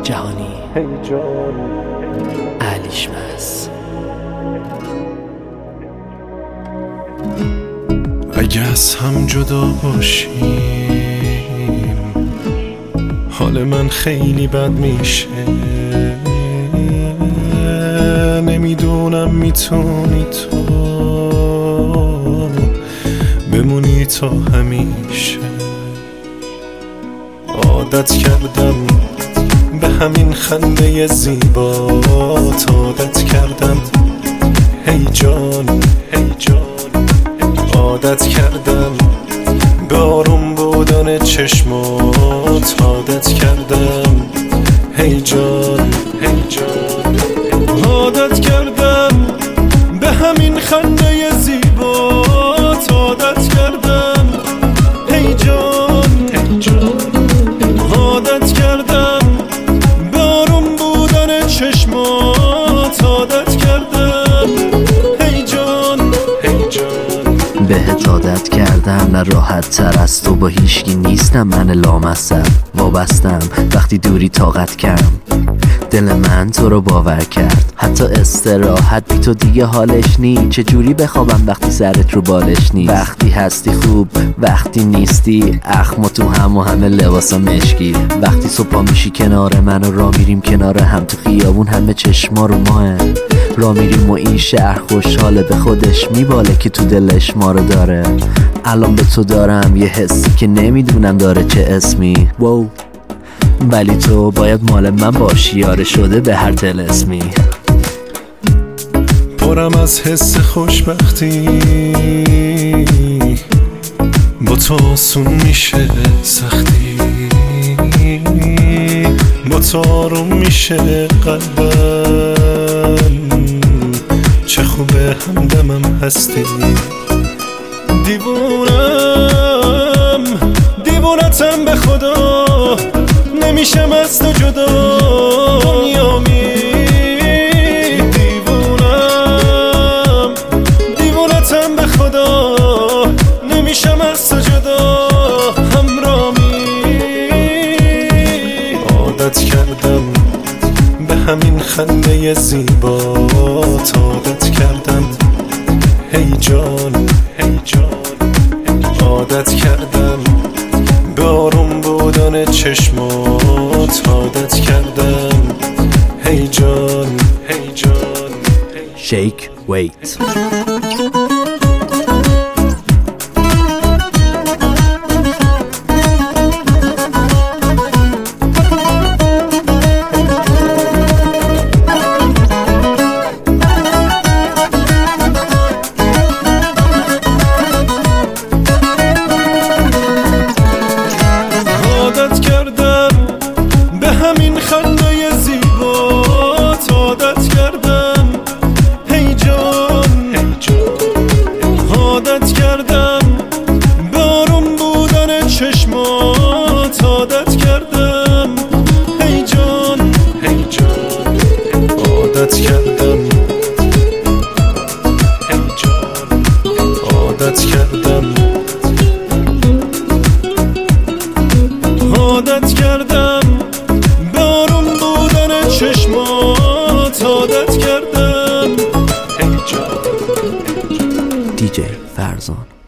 جهانی علیشمس. اگه از هم جدا باشیم حال من خیلی بد میشه، نمیدونم میتونی تو بمونی تا همیشه. عادت کردم به همین خنده زیبات، عادت کردم هی جان هی جان، عادت کردم به آروم بودن چشمات، عادت کردم هی جان هی جان، عادت کردم به همین خنده زیبات، عادت کردم هی جان هی جان، عادت کردم به آروم بودن چشمات، عادت کردم هی جان هی جان. بهت عادت کردم نه راحت تر از تو با هیچکی نیستم، من لامصب وابستم وقتی دوری طاقت کم، دل من تو رو باور کرد حتی استراحت بی تو دیگه حالش نی، چجوری بخوابم وقتی سرت رو بالش نی، وقتی هستی خوب وقتی نیستی اخم تو هم و همه لباسا مشکی، وقتی صبح میشی کنار من و را میریم کنار هم تو خیابون همه چشما رو ماه، را میریم و این شهر خوشحاله به خودش میباله که تو دلش ما رو داره. الان به تو دارم یه حسی که نمیدونم داره چه اسمی، واو ولی تو باید مال من باشی، یاره شده به هر طلسمی. پرم از حس خوشبختی با تو آسون میشه سختی، با تو آروم میشه قلبم، چه خوبه همدمم هستی. دیوونم دیوونتم به خدا، نمیشم از تو جدا دنیامی. دیوونم دیوونتم به خدا، نمیشم از تو جدا همرامی. عادت کردم به همین خنده زیبات، عادت کردم هی جان هی جان، عادت کردم به آروم بودن چشمات، عادت کردم هی جان هی جان. شیک ویت. خنده زیبات، عادت کردم هی جان هی جان، عادت کردم به آروم بودن چشمات، عادت کردم هی جان هی جان، عادت کردم هی جان، عادت کردم عادت کردم چشمات، عادت کردم هی جان. دیجی فرزان.